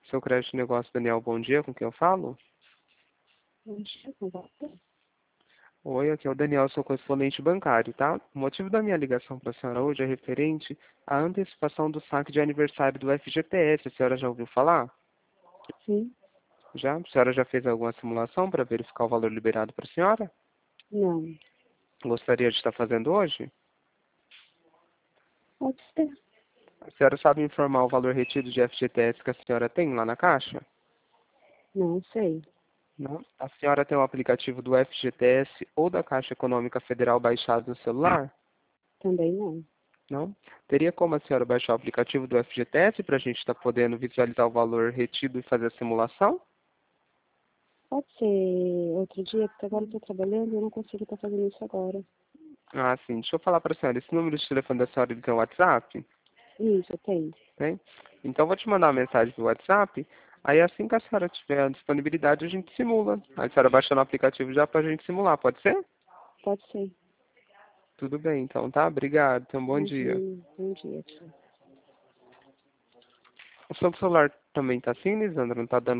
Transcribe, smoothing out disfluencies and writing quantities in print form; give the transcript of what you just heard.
Seu crédito de negócio, Daniel, bom dia, com quem eu falo? Bom dia, com você? Oi, aqui é o Daniel, sou correspondente bancário, tá? O motivo da minha ligação para a senhora hoje é referente à antecipação do saque de aniversário do FGTS. A senhora já ouviu falar? Sim. Já? A senhora já fez alguma simulação para verificar o valor liberado para a senhora? Não. Gostaria de estar fazendo hoje? Pode ser. A senhora sabe informar o valor retido de FGTS que a senhora tem lá na Caixa? Não sei. Não. A senhora tem o aplicativo do FGTS ou da Caixa Econômica Federal baixado no celular? Também não. Não? Teria como a senhora baixar o aplicativo do FGTS para a gente estar podendo visualizar o valor retido e fazer a simulação? Pode ser outro dia, porque agora eu estou trabalhando e eu não consigo estar fazendo isso agora. Ah, sim. Deixa eu falar para a senhora. Esse número de telefone da senhora ele tem o WhatsApp? Isso, eu tenho. Tem? Então eu vou te mandar uma mensagem no WhatsApp. Aí assim que a senhora tiver a disponibilidade, a gente simula. Aí a senhora baixa no aplicativo já para a gente simular, pode ser? Pode ser. Tudo bem, então, tá? Obrigado. Tenha um bom dia. Imagina. Bom dia, tchau. O seu celular também tá assim, Lisandro? Não tá dando